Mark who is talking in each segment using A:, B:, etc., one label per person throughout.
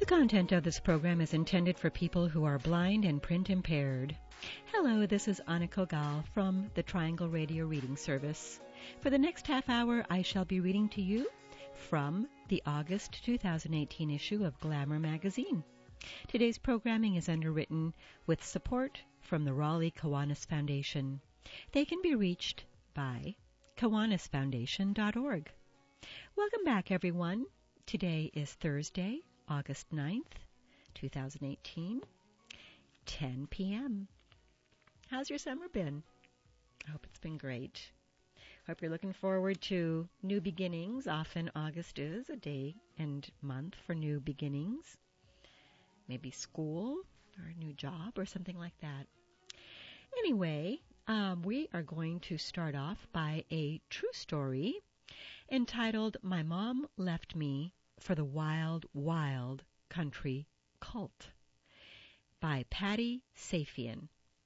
A: content of this program is intended for people who are blind and print impaired. Hello, this is Anna Kogal from the Triangle Radio Reading Service. For the next half hour, I shall be reading to you from the August 2018 issue of Glamour magazine. Today's programming is underwritten with support from the Raleigh Kiwanis Foundation. They can be reached by kiwanisfoundation.org. Welcome back, everyone. Today is Thursday, August 9th, 2018, 10 p.m. How's your summer been? I hope it's been great. Hope you're looking forward to new beginnings. Often August is a day and month for new beginnings. Maybe school or a new job or something like that. Anyway, we are going to start off by a true story entitled My Mom Left Me for the Wild, Wild Country Cult by Patty Safian.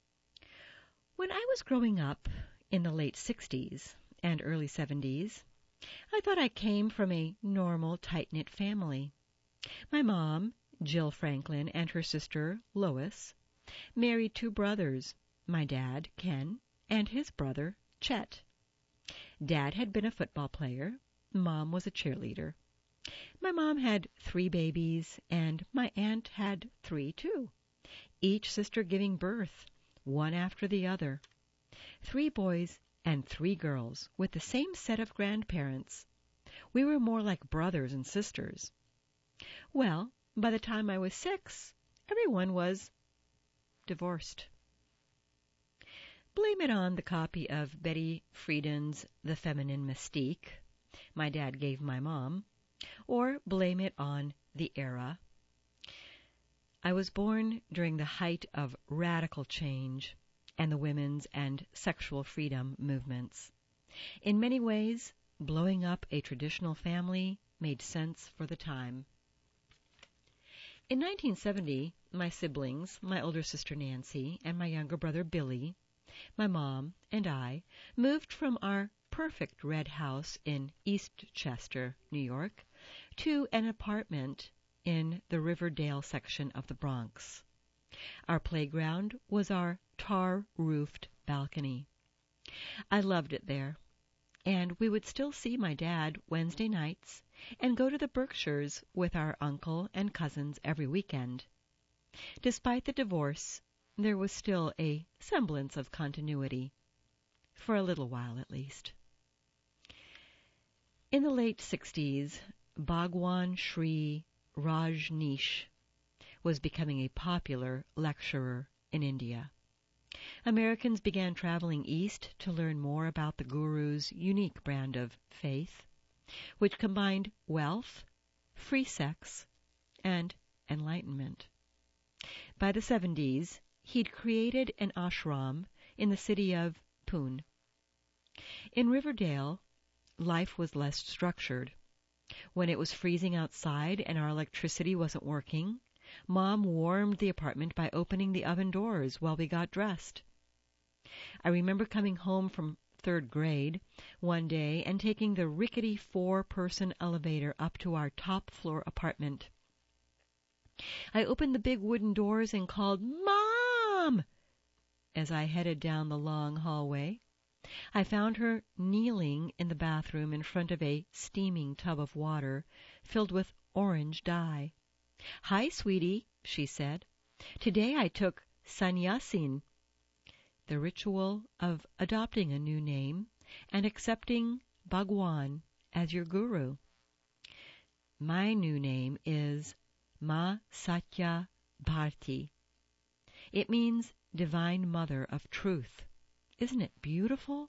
A: When I was growing up in the late 60s and early 70s, I thought I came from a normal, tight-knit family. My mom, Jill Franklin, and her sister, Lois, married two brothers, my dad, Ken, and his brother, Chet. Dad had been a football player. Mom was a cheerleader. My mom had 3 babies, and my aunt had 3 too, each sister giving birth, one after the other. 3 boys and 3 girls with the same set of grandparents. We were more like brothers and sisters. Well, by the time I was 6, everyone was divorced. Blame it on the copy of Betty Friedan's The Feminine Mystique my dad gave my mom, or blame it on the era. I was born during the height of radical change and the women's and sexual freedom movements. In many ways, blowing up a traditional family made sense for the time. In 1970, my siblings, my older sister Nancy and my younger brother Billy, my mom and I moved from our perfect red house in Eastchester, New York, to an apartment in the Riverdale section of the Bronx. Our playground was our tar-roofed balcony. I loved it there, and we would still see my dad Wednesday nights and go to the Berkshires with our uncle and cousins every weekend. Despite the divorce, there was still a semblance of continuity, for a little while at least. In the late 60s, Bhagwan Sri Rajneesh was becoming a popular lecturer in India. Americans began traveling east to learn more about the Guru's unique brand of faith, which combined wealth, free sex, and enlightenment. By the 70s, he'd created an ashram in the city of Pune. In Riverdale, life was less structured. When it was freezing outside and our electricity wasn't working, Mom warmed the apartment by opening the oven doors while we got dressed. I remember coming home from 3rd grade one day and taking the rickety 4-person elevator up to our top-floor apartment. I opened the big wooden doors and called, "Mom!" as I headed down the long hallway. I found her kneeling in the bathroom in front of a steaming tub of water filled with orange dye. "Hi, sweetie," she said. "Today I took sannyasin," the ritual of adopting a new name and accepting Bhagwan as your guru. My new name is Ma Satya Bharti. It means Divine Mother of Truth. Isn't it beautiful?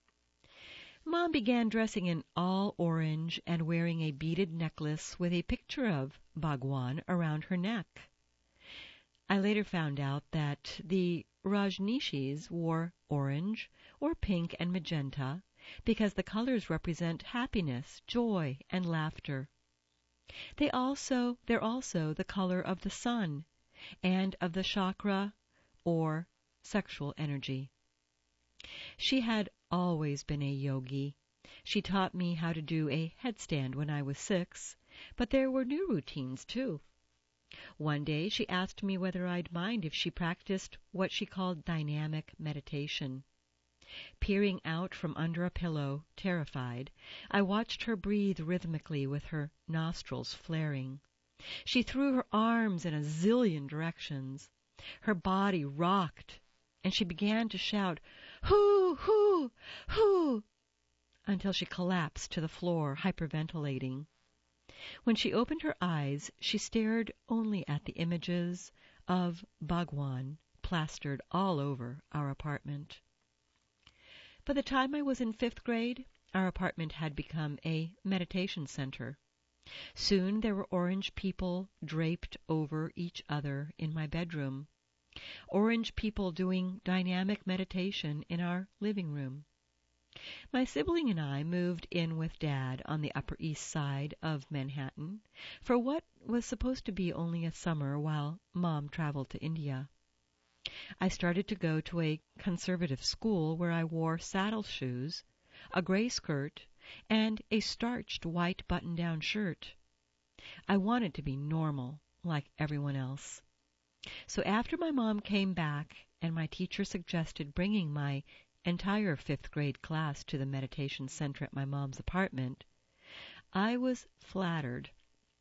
A: Mom began dressing in all orange and wearing a beaded necklace with a picture of Bhagwan around her neck. I later found out that the Rajneeshis wore orange or pink and magenta because the colors represent happiness, joy, and laughter. They're also the color of the sun and of the chakra or sexual energy. She had always been a yogi. She taught me how to do a headstand when I was 6, but there were new routines too. One day she asked me whether I'd mind if she practiced what she called dynamic meditation. Peering out from under a pillow, terrified, I watched her breathe rhythmically with her nostrils flaring. She threw her arms in a zillion directions. Her body rocked, and she began to shout, "Hoo, hoo, hoo," until she collapsed to the floor, hyperventilating. When she opened her eyes, she stared only at the images of Bhagwan plastered all over our apartment. By the time I was in 5th grade, our apartment had become a meditation center. Soon there were orange people draped over each other in my bedroom, orange people doing dynamic meditation in our living room. My sibling and I moved in with Dad on the Upper East Side of Manhattan for what was supposed to be only a summer while Mom traveled to India. I started to go to a conservative school where I wore saddle shoes, a gray skirt, and a starched white button-down shirt. I wanted to be normal, like everyone else. So after my mom came back and my teacher suggested bringing my entire 5th grade class to the meditation center at my mom's apartment, I was flattered.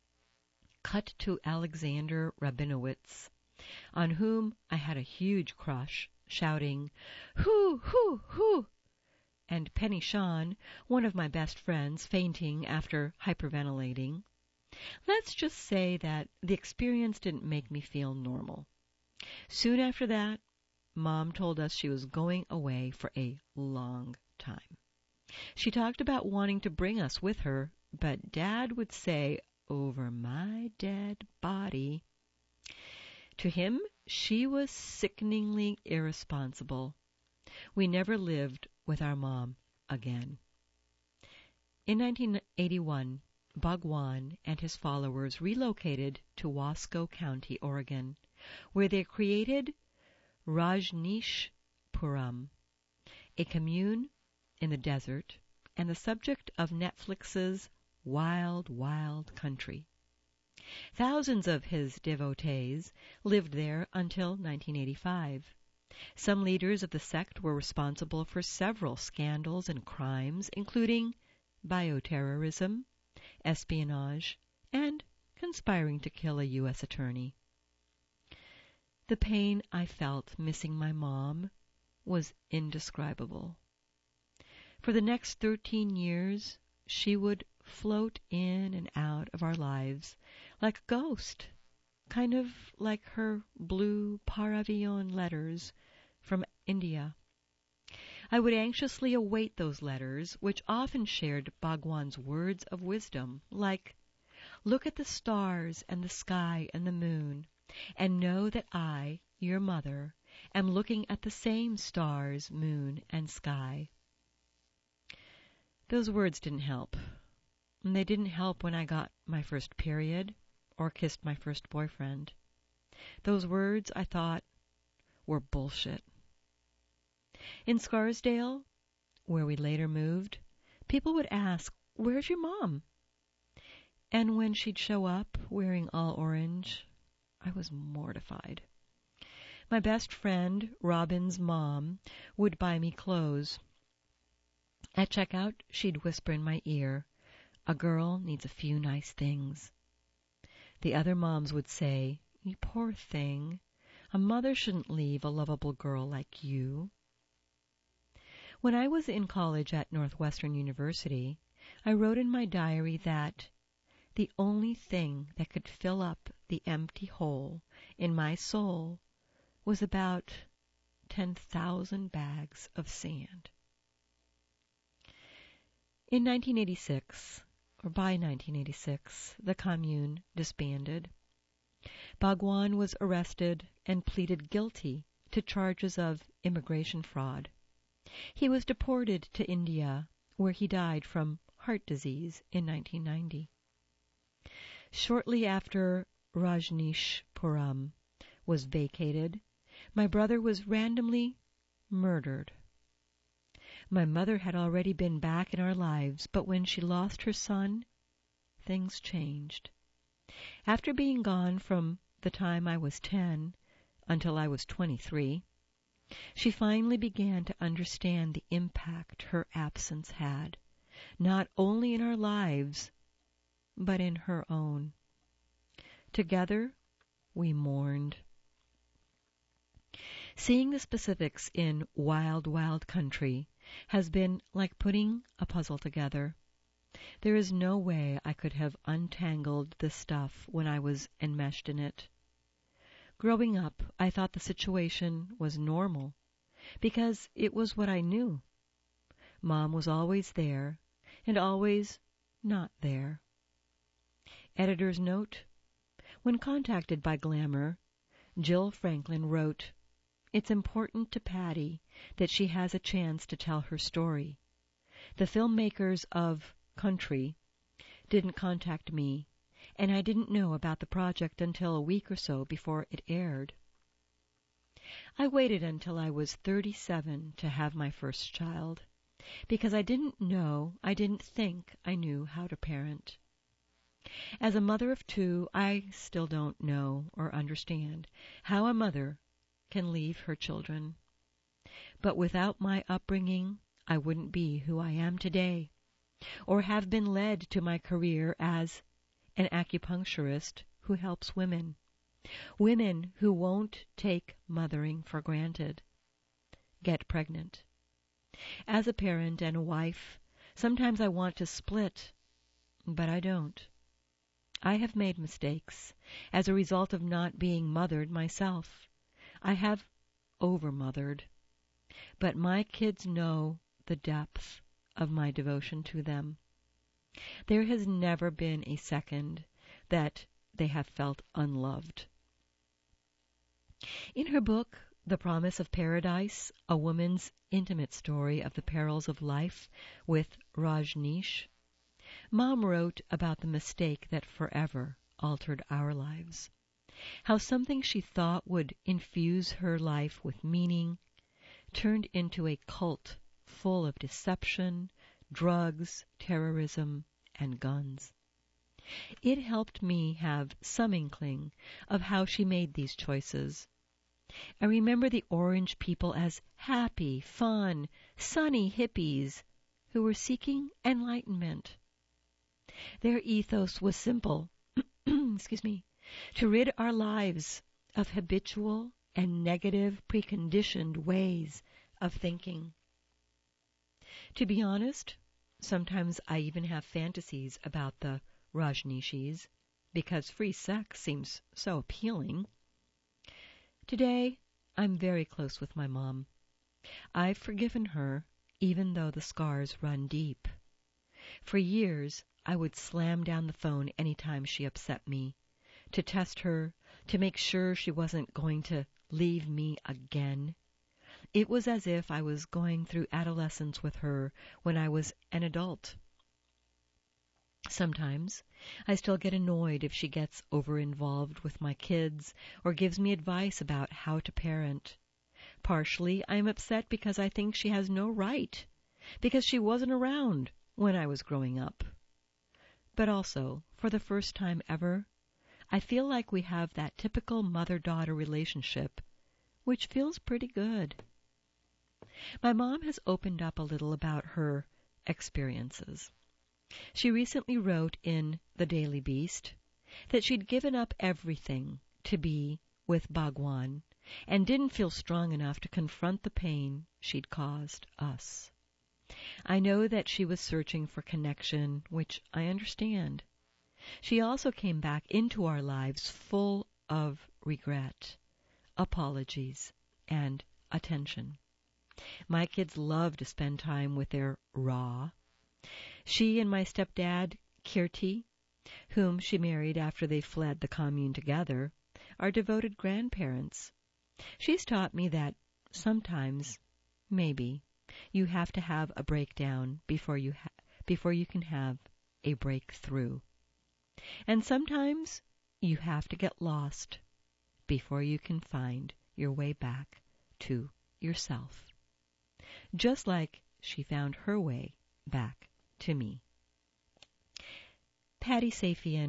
A: Cut to Alexander Rabinowitz, on whom I had a huge crush, shouting, "Hoo, hoo, hoo!" and Penny Sean, one of my best friends, fainting after hyperventilating. Let's just say that the experience didn't make me feel normal. Soon after that, Mom told us she was going away for a long time. She talked about wanting to bring us with her, but Dad would say, "Over my dead body." To him, she was sickeningly irresponsible. We never lived with our mom again. In 1981, Bhagwan and his followers relocated to Wasco County, Oregon, where they created Rajneeshpuram, a commune in the desert and the subject of Netflix's Wild, Wild Country. Thousands of his devotees lived there until 1985. Some leaders of the sect were responsible for several scandals and crimes, including bioterrorism, espionage, and conspiring to kill a U.S. attorney. The pain I felt missing my mom was indescribable. For the next 13 years, she would float in and out of our lives like a ghost, kind of like her blue Paravion letters from India. I would anxiously await those letters, which often shared Bhagwan's words of wisdom, like, "Look at the stars and the sky and the moon, and know that I, your mother, am looking at the same stars, moon, and sky." Those words didn't help. And they didn't help when I got my first period or kissed my first boyfriend. Those words, I thought, were bullshit. In Scarsdale, where we later moved, people would ask, "Where's your mom?" And when she'd show up wearing all orange, I was mortified. My best friend, Robin's mom, would buy me clothes. At checkout, she'd whisper in my ear, "A girl needs a few nice things." The other moms would say, "You poor thing, a mother shouldn't leave a lovable girl like you." When I was in college at Northwestern University, I wrote in my diary that the only thing that could fill up the empty hole in my soul was about 10,000 bags of sand. In 1986, or by 1986, the commune disbanded. Bhagwan was arrested and pleaded guilty to charges of immigration fraud. He was deported to India, where he died from heart disease in 1990. Shortly after Rajneeshpuram was vacated, my brother was randomly murdered. My mother had already been back in our lives, but when she lost her son, things changed. After being gone from the time I was 10 until I was 23, she finally began to understand the impact her absence had, not only in our lives, but in her own. Together, we mourned. Seeing the specifics in Wild, Wild Country has been like putting a puzzle together. There is no way I could have untangled this stuff when I was enmeshed in it. Growing up, I thought the situation was normal because it was what I knew. Mom was always there and always not there. Editor's note: when contacted by Glamour, Jill Franklin wrote, "It's important to Patty that she has a chance to tell her story. The filmmakers of Country didn't contact me, and I didn't know about the project until a week or so before it aired." I waited until I was 37 to have my first child, because I didn't think I knew how to parent. As a mother of 2, I still don't know or understand how a mother can leave her children. But without my upbringing, I wouldn't be who I am today, or have been led to my career as an acupuncturist who helps women who won't take mothering for granted, get pregnant. As a parent and a wife, sometimes I want to split, but I don't. I have made mistakes as a result of not being mothered myself. I have over-mothered. But my kids know the depth of my devotion to them. There has never been a second that they have felt unloved. In her book, The Promise of Paradise, a woman's intimate story of the perils of life with Rajneesh, Mom wrote about the mistake that forever altered our lives. How something she thought would infuse her life with meaning turned into a cult full of deception, drugs, terrorism, and guns. It helped me have some inkling of how she made these choices. I remember the Orange people as happy, fun, sunny hippies who were seeking enlightenment. Their ethos was simple, to rid our lives of habitual and negative preconditioned ways of thinking. To be honest, sometimes I even have fantasies about the Rajneeshis, because free sex seems so appealing. Today, I'm very close with my mom. I've forgiven her, even though the scars run deep. For years, I would slam down the phone any time she upset me, to test her, to make sure she wasn't going to leave me again. It was as if I was going through adolescence with her when I was an adult. Sometimes I still get annoyed if she gets over-involved with my kids or gives me advice about how to parent. Partially, I am upset because I think she has no right, because she wasn't around when I was growing up. But also, for the first time ever, I feel like we have that typical mother-daughter relationship, which feels pretty good. My mom has opened up a little about her experiences. She recently wrote in The Daily Beast that she'd given up everything to be with Bhagwan and didn't feel strong enough to confront the pain she'd caused us. I know that she was searching for connection, which I understand. She also came back into our lives full of regret, apologies, and attention. My kids love to spend time with their Ra. She and my stepdad, Kirti, whom she married after they fled the commune together, are devoted grandparents. She's taught me that sometimes, maybe, you have to have a breakdown before you can have a breakthrough. And sometimes you have to get lost before you can find your way back to yourself. Just like she found her way back to me. Patty Safian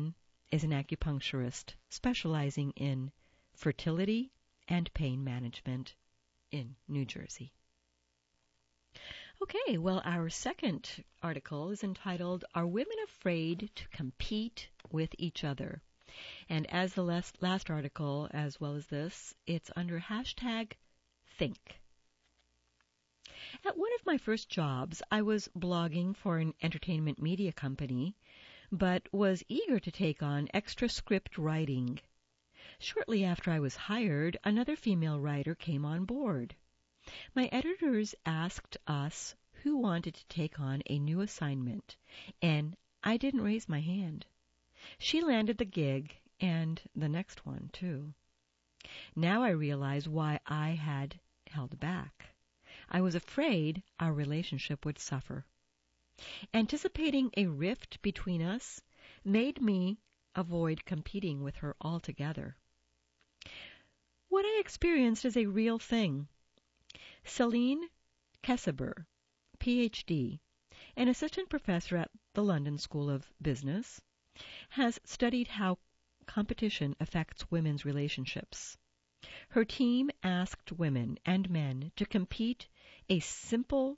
A: is an acupuncturist specializing in fertility and pain management in New Jersey. Okay, well, our second article is entitled, Are Women Afraid to Compete with Each Other? And as the last article, as well as this, it's under hashtag Think. At one of my first jobs, I was blogging for an entertainment media company, but was eager to take on extra script writing. Shortly after I was hired, another female writer came on board. My editors asked us who wanted to take on a new assignment, and I didn't raise my hand. She landed the gig, and the next one, too. Now I realize why I had held back. I was afraid our relationship would suffer. Anticipating a rift between us made me avoid competing with her altogether. What I experienced is a real thing. Celine Kessaber, Ph.D., an assistant professor at the London School of Business, has studied how competition affects women's relationships. Her team asked women and men to complete a simple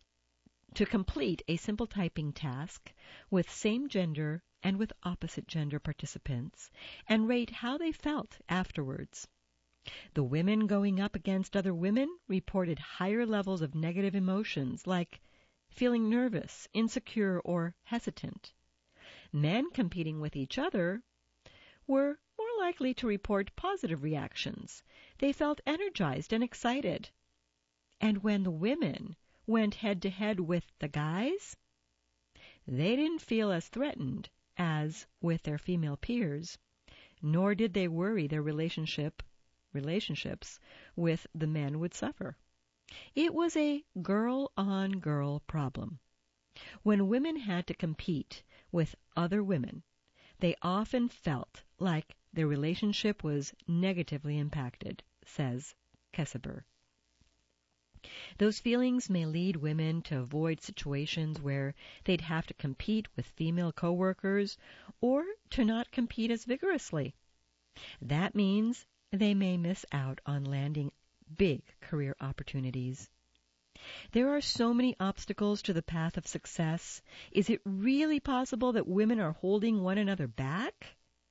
A: typing task with same gender and with opposite gender participants and rate how they felt afterwards. The women going up against other women reported higher levels of negative emotions like feeling nervous, insecure, or hesitant. Men competing with each other were more likely to report positive reactions. They felt energized and excited. And when the women went head-to-head with the guys, they didn't feel as threatened as with their female peers, nor did they worry their relationships with the men would suffer. It was a girl-on-girl problem. When women had to compete with other women, they often felt like their relationship was negatively impacted, says Kessaber. Those feelings may lead women to avoid situations where they'd have to compete with female coworkers or to not compete as vigorously. That means they may miss out on landing big career opportunities. There are so many obstacles to the path of success. Is it really possible that women are holding one another back?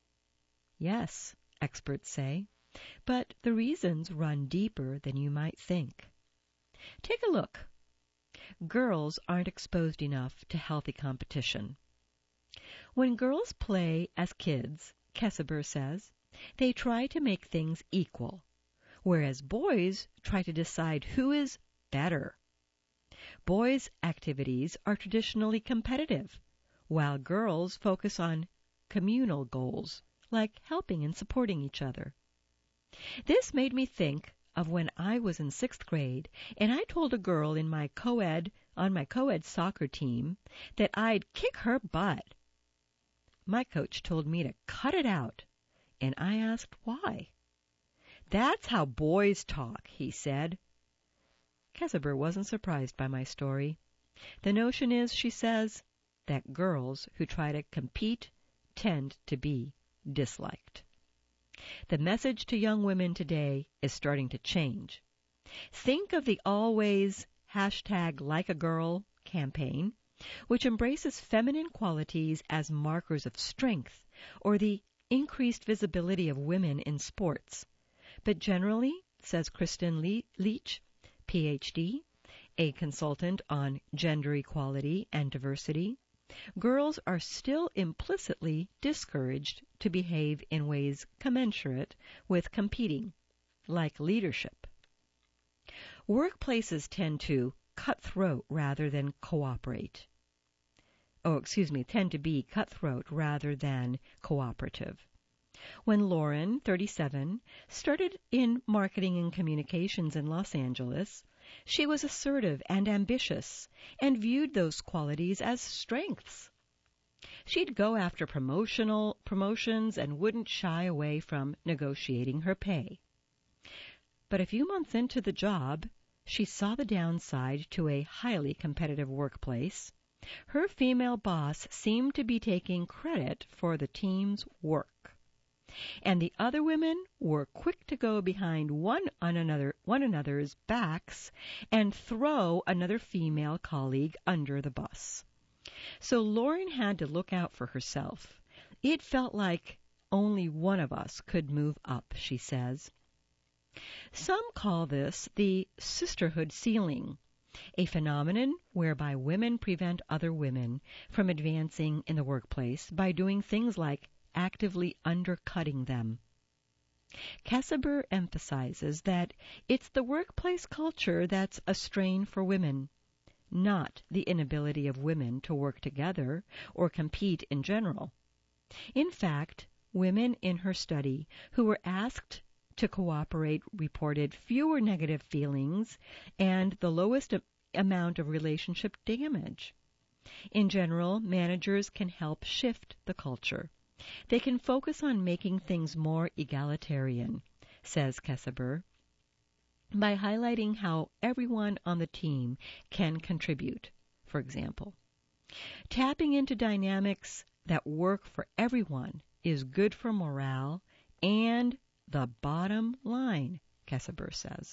A: Yes, experts say, but the reasons run deeper than you might think. Take a look. Girls aren't exposed enough to healthy competition. When girls play as kids, Kessaber says, they try to make things equal, whereas boys try to decide who is better. Boys' activities are traditionally competitive, while girls focus on communal goals, like helping and supporting each other. This made me think of when I was in 6th grade and I told a girl on my co-ed soccer team that I'd kick her butt. My coach told me to cut it out, and I asked why. That's how boys talk, he said. Kessaber wasn't surprised by my story. The notion is, she says, that girls who try to compete tend to be disliked. The message to young women today is starting to change. Think of the always #LikeAGirl campaign, which embraces feminine qualities as markers of strength, or the increased visibility of women in sports. But generally, says Kristen Leach, Ph.D., a consultant on gender equality and diversity, girls are still implicitly discouraged to behave in ways commensurate with competing, like leadership. Workplaces tend to cutthroat rather than cooperate. Tend to be cutthroat rather than cooperative. When Lauren, 37, started in marketing and communications in Los Angeles, she was assertive and ambitious and viewed those qualities as strengths. She'd go after promotions and wouldn't shy away from negotiating her pay. But a few months into the job, she saw the downside to a highly competitive workplace Her female boss seemed to be taking credit for the team's work, and the other women were quick to go behind one another's backs and throw another female colleague under the bus. So Lauren had to look out for herself. It felt like only one of us could move up, she says. Some call this the sisterhood ceiling, a phenomenon whereby women prevent other women from advancing in the workplace by doing things like actively undercutting them. Kessler emphasizes that it's the workplace culture that's a strain for women, not the inability of women to work together or compete in general. In fact, women in her study who were asked to cooperate reported fewer negative feelings and the lowest amount of relationship damage. In general, managers can help shift the culture. They can focus on making things more egalitarian, says Kessler, by highlighting how everyone on the team can contribute, for example. Tapping into dynamics that work for everyone is good for morale and the bottom line, Kessler says.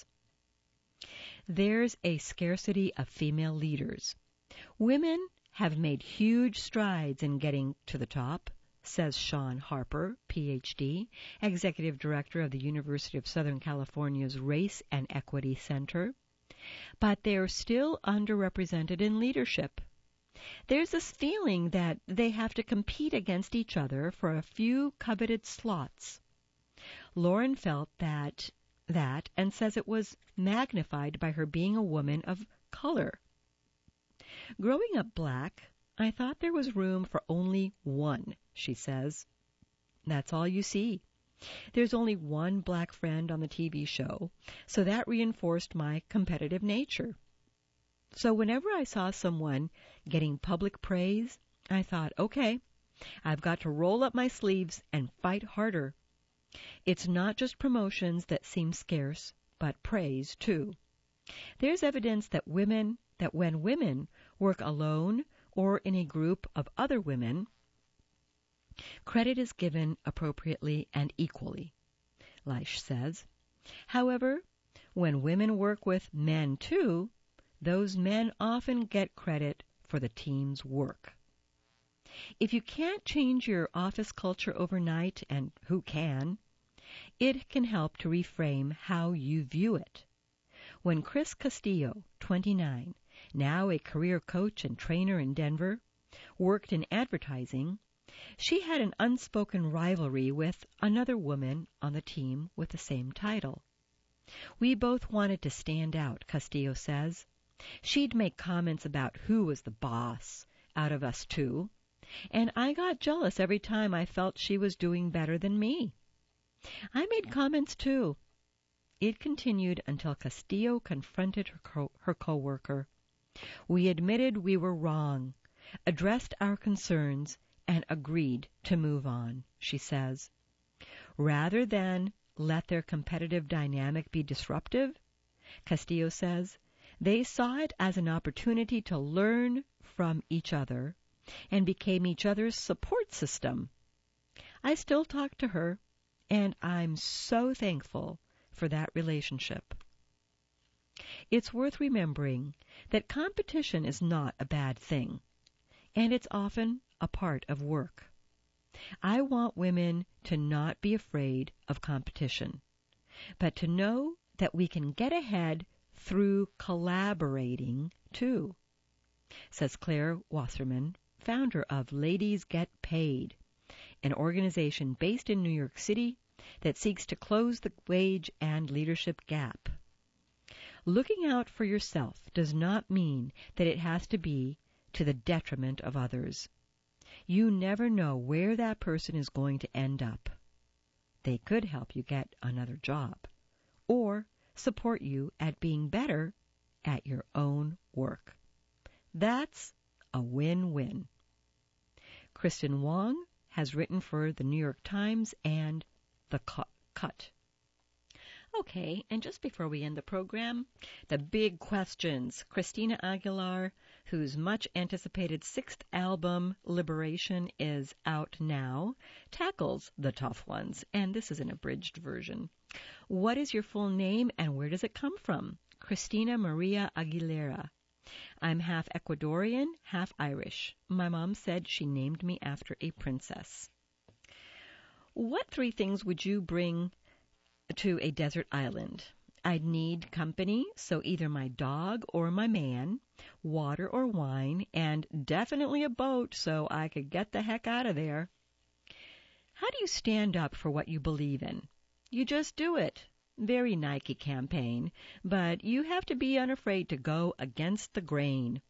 A: There's a scarcity of female leaders. Women have made huge strides in getting to the top, says Sean Harper, Ph.D., Executive Director of the University of Southern California's Race and Equity Center. But they're still underrepresented in leadership. There's this feeling that they have to compete against each other for a few coveted slots. Lauren felt that and says it was magnified by her being a woman of color. Growing up black, I thought there was room for only one, she says. That's all you see. There's only one black friend on the TV show, so that reinforced my competitive nature. So whenever I saw someone getting public praise, I thought, okay, I've got to roll up my sleeves and fight harder. It's not just promotions that seem scarce, but praise too. There's evidence that when women work alone or in a group of other women, credit is given appropriately and equally, Leish says. However, when women work with men too, those men often get credit for the team's work. If you can't change your office culture overnight, and who can, it can help to reframe how you view it. When Chris Castillo, 29, now a career coach and trainer in Denver, worked in advertising, she had an unspoken rivalry with another woman on the team with the same title. We both wanted to stand out, Castillo says. She'd make comments about who was the boss out of us two, and I got jealous every time I felt she was doing better than me. I made comments too. It continued until Castillo confronted her co-worker. We admitted we were wrong, addressed our concerns, and agreed to move on, she says. Rather than let their competitive dynamic be disruptive, Castillo says, they saw it as an opportunity to learn from each other and became each other's support system. I still talk to her, and I'm so thankful for that relationship. It's worth remembering that competition is not a bad thing, and it's often a part of work. I want women to not be afraid of competition, but to know that we can get ahead through collaborating too, says Claire Wasserman, founder of Ladies Get Paid, an organization based in New York City that seeks to close the wage and leadership gap. Looking out for yourself does not mean that it has to be to the detriment of others. You never know where that person is going to end up. They could help you get another job, or support you at being better at your own work. That's a win-win. Kristen Wong has written for the New York Times and The Cut. Okay, and just before we end the program, the big questions. Christina Aguilar, whose much anticipated sixth album, Liberation, is out now, tackles the tough ones, and this is an abridged version. What is your full name and where does it come from? Christina Maria Aguilera. I'm half Ecuadorian, half Irish. My mom said she named me after a princess. What 3 things would you bring to a desert island? I'd need company, so either my dog or my man, water or wine, and definitely a boat so I could get the heck out of there. How do you stand up for what you believe in? You just do it. Very Nike campaign, but you have to be unafraid to go against the grain.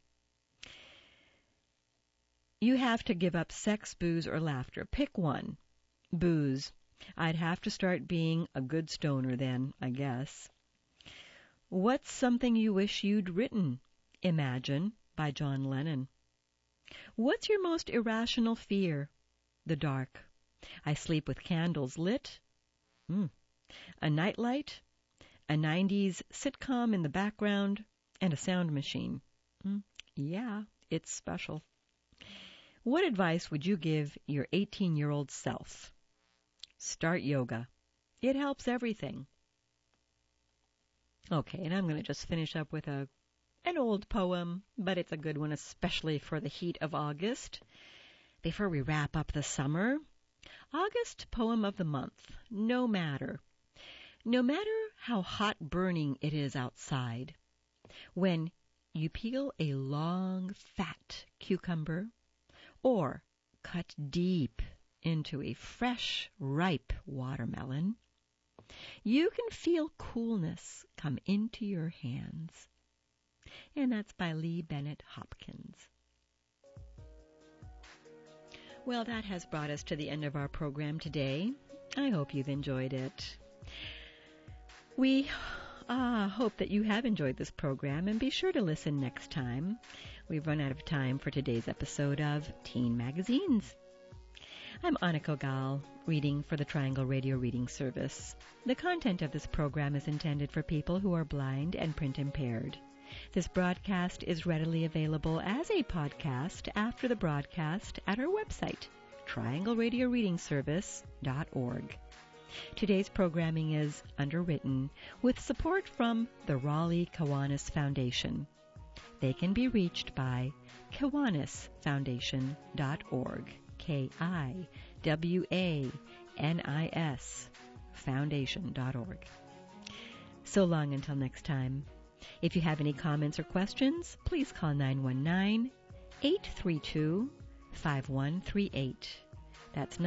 A: You have to give up sex, booze, or laughter. Pick one. Booze. I'd have to start being a good stoner then, I guess. What's something you wish you'd written? Imagine, by John Lennon. What's your most irrational fear? The dark. I sleep with candles lit. A nightlight, a 90s sitcom in the background, and a sound machine. Yeah, it's special. What advice would you give your 18-year-old self? Start yoga. It helps everything. Okay, and I'm going to just finish up with an old poem, but it's a good one, especially for the heat of August. Before we wrap up the summer, August poem of the month, No Matter. No matter how hot burning it is outside, when you peel a long, fat cucumber or cut deep into a fresh, ripe watermelon, you can feel coolness come into your hands. And that's by Lee Bennett Hopkins. Well, that has brought us to the end of our program today. I hope you've enjoyed it. We hope that you have enjoyed this program, and be sure to listen next time. We've run out of time for today's episode of Teen Magazines. I'm Annika Gal, reading for the Triangle Radio Reading Service. The content of this program is intended for people who are blind and print impaired. This broadcast is readily available as a podcast after the broadcast at our website, triangleradioreadingservice.org. Today's programming is underwritten with support from the Raleigh Kiwanis Foundation. They can be reached by kiwanisfoundation.org, Kiwanis foundation.org. So long until next time. If you have any comments or questions, please call 919-832-5138. That's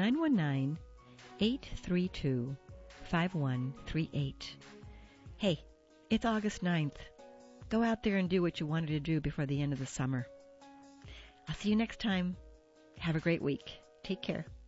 A: 919-832-5138. Hey, it's August 9th. Go out there and do what you wanted to do before the end of the summer. I'll see you next time. Have a great week. Take care.